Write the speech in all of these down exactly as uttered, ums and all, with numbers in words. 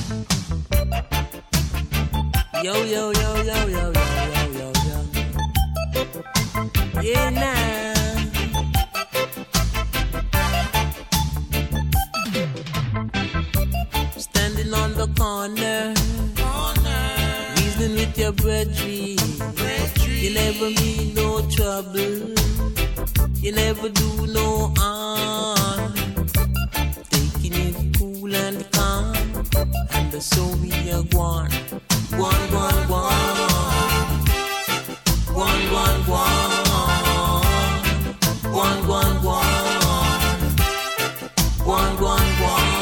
Yo, yo, yo, yo, yo, yo, yo, yo, yo. Yeah, nah. Standing on the corner, corner. Reasoning with your brethren. You never mean no trouble. You never do no harm. Taking it cool and calm. And the so we are gone. One, one, one. One, one, one. One, one, one. One, one,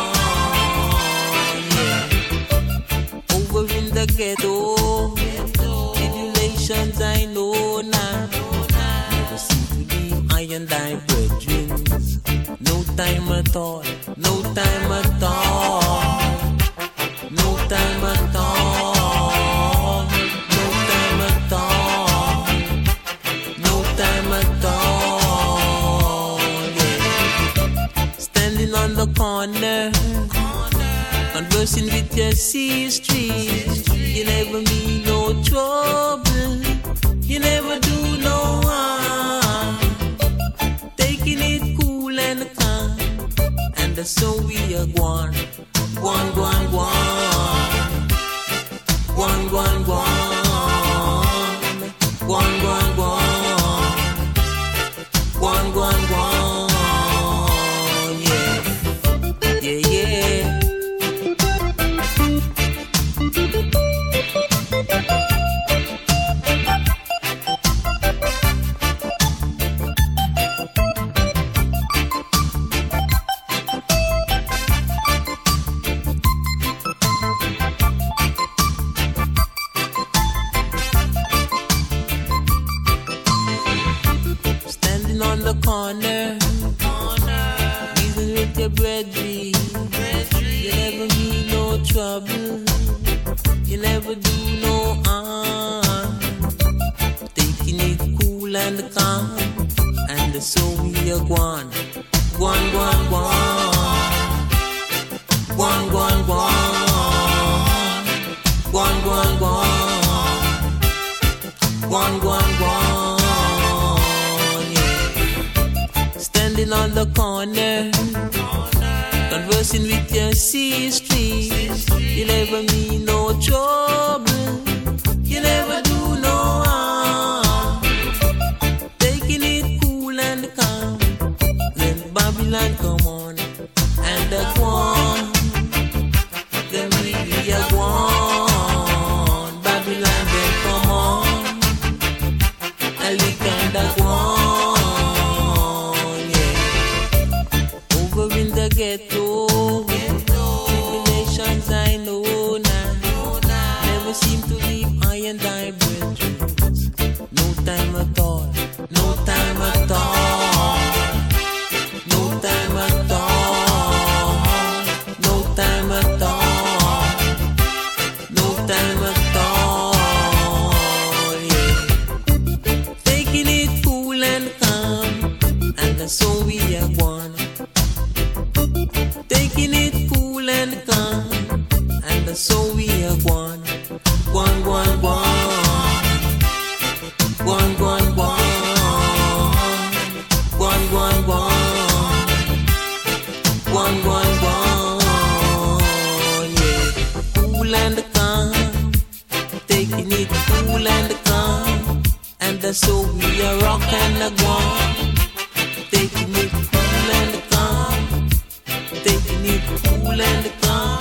one. Yeah. Over in the ghetto, tribulations I know now. Never seem to leave I and I brethren. No time at all. No time at all. No time at all. On the corner, corner. Conversing with your sisters. You never mean no trouble. You never do no harm. Taking it cool and calm. And that's so we are one. One, one, one. One, one, one. One, one, one. One, one, one. On the corner, corner. Reason with your brethren. You never mean no trouble. You never do no harm. Taking it cool and calm. And so we are one. One, one, one. One, one, one. One, one, one. One, one, one. Standing on the corner, corner. Conversing with your sisters. You never mean no trouble. You never do no harm. Taking it cool and calm. Then Babylon come on, and the one. Then we are one. Babylon then come on, and we can the one. Ghetto, tribulations I know now. Never seem to leave I and I brethren. No time at all. No time at all. No time at all. No time at all. No time at all. Yeah. Taking it cool and calm, and that's so we are one. Taking it cool and calm, and so we are one. One, one, one. One, one, one. One, one, one. One, one, one. Yeah. Cool and calm. Taking it cool and calm, and so we are rock and a one. Taking it cool and calm. Taking it cool and calm.